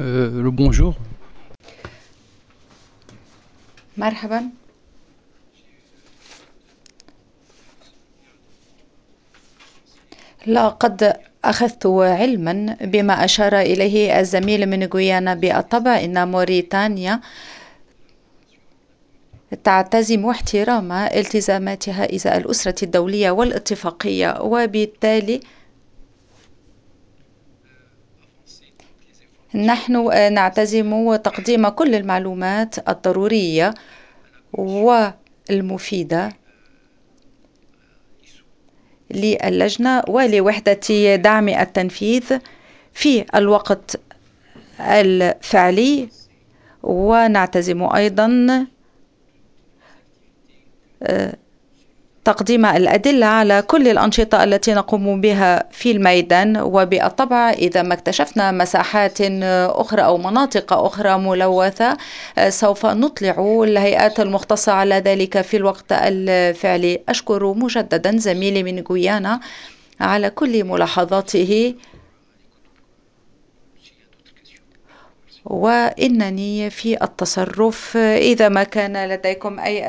Le bonjour. مرحبا. لقد أخذت علما بما أشار إليه الزميل من غيانا. بالطبع إن موريتانيا تعتزم احترام التزاماتها إزاء الأسرة الدولية والاتفاقية، وبالتالي نحن نعتزم تقديم كل المعلومات الضرورية والمفيدة للجنة ولوحدة دعم التنفيذ في الوقت الفعلي، ونعتزم أيضا تقديم الأدلة على كل الأنشطة التي نقوم بها في الميدان. وبالطبع إذا ما اكتشفنا مساحات أخرى أو مناطق أخرى ملوثة سوف نطلع الهيئات المختصة على ذلك في الوقت الفعلي. أشكر مجددا زميلي من غيانا على كل ملاحظاته، وإنني في التصرف إذا ما كان لديكم أي